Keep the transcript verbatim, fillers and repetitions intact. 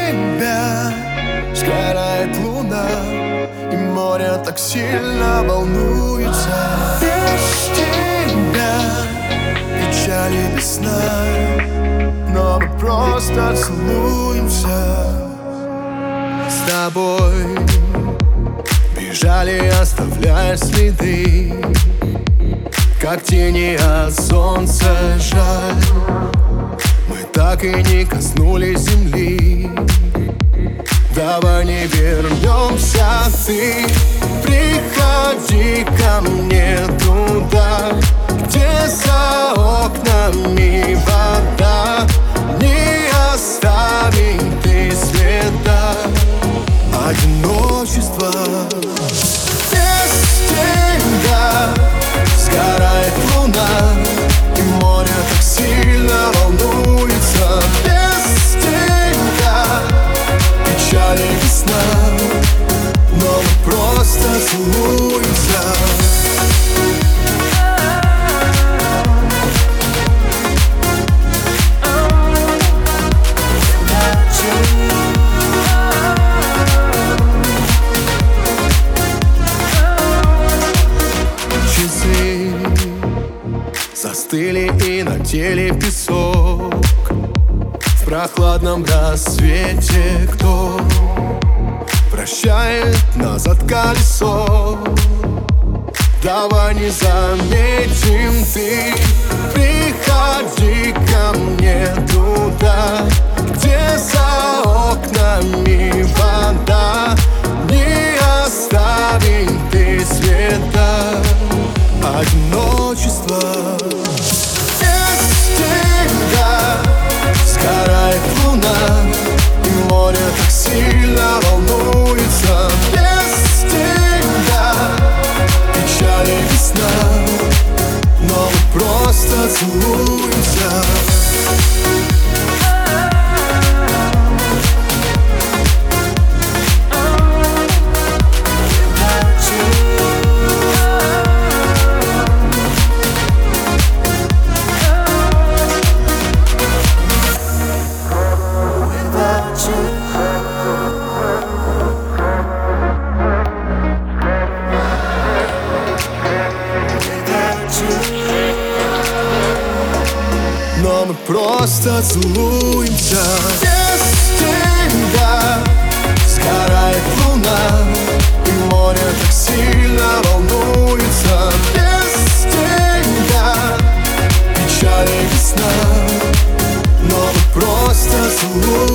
тебя сгорает луна, и море так сильно волнуется. Без тебя печали без сна, но мы просто целуемся. С тобой бежали, оставляя следы, как тени от солнца. Жаль, мы так и не коснулись земли. Давай не вернемся, ты приходи ко мне туда, где за окнами вода. Не оставим ты следа одиночества. Без тебя сгорает луна, и море так сильно волнуется. Без тебя печали весна, но мы просто целуемся. Застыли и на теле песок. В прохладном рассвете кто вращает назад колесо? Давай не заметим, ты приходи ко мне туда, где за окнами вода. Не оставим ты следа одиночества. Без тебя сгорает луна, и море так сильно волнуется. Без тебя печали весна, но мы просто целуемся. Но мы просто целуемся. Без тебя сгорает луна, и море так сильно волнуется. Без тебя печали весна, но мы просто целуемся.